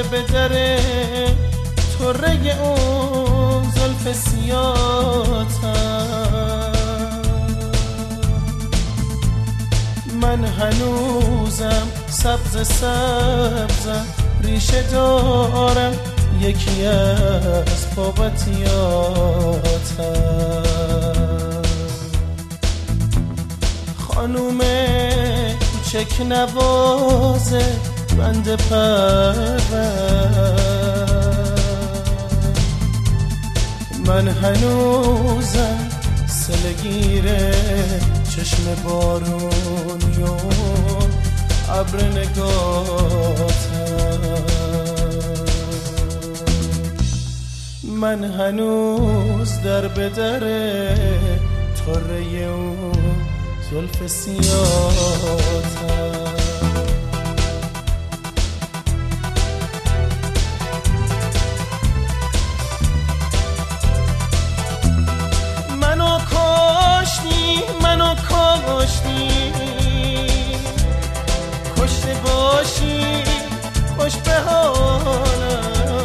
به در طره اون زلف سیاه‌تم، من هنوزم سبز سبزم، ریشه دارم یکی از بابتیاتم. خانوم کوچک نوازه بند پرور، من هنوزم سلگیره چشم بارونیون ابر نگاتم. من هنوز در به در طره اون زلف سیاه‌تم. منو کاشتی کشته باشی خوش به حالم،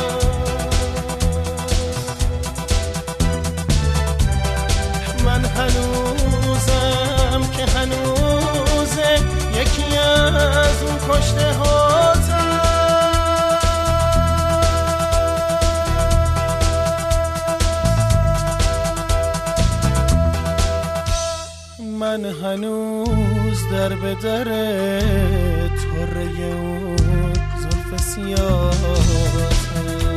من هنوزم که هنوزه یکی از اون کشته هاتم. من هنوز در به در طره اون زلف سیاه‌تم.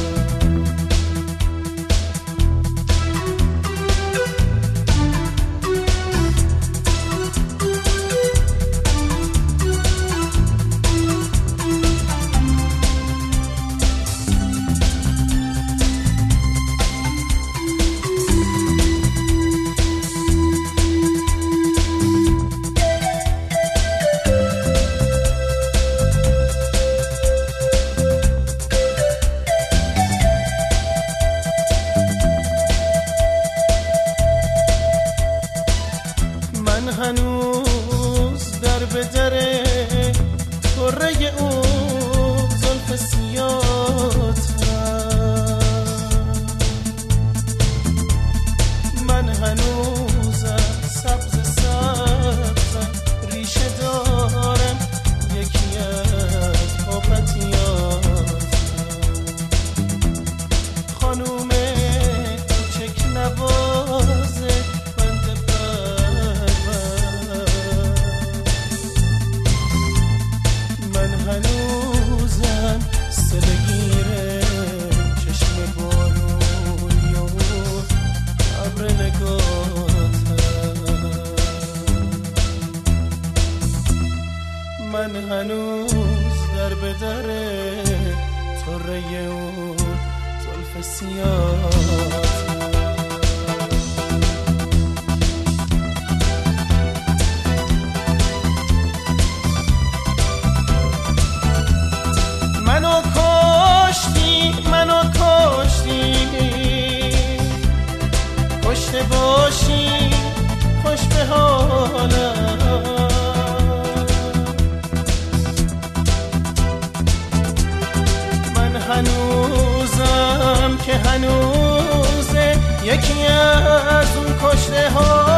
هنوز در به در طره اون زلف سیاه‌تم، من هنوزم سبز سبزم، ریشه دارم یکی از بابتیاتم. خانوم کوچک نوازه هنوزم سلگیره چشم بارونی و ابر نگاتم. من هنوز در به در طره اون زلف سیاه‌تم. منو کاشتی کشته باشی خوش به حالم، من هنوزم که هنوزه یکی از اون کشته ها.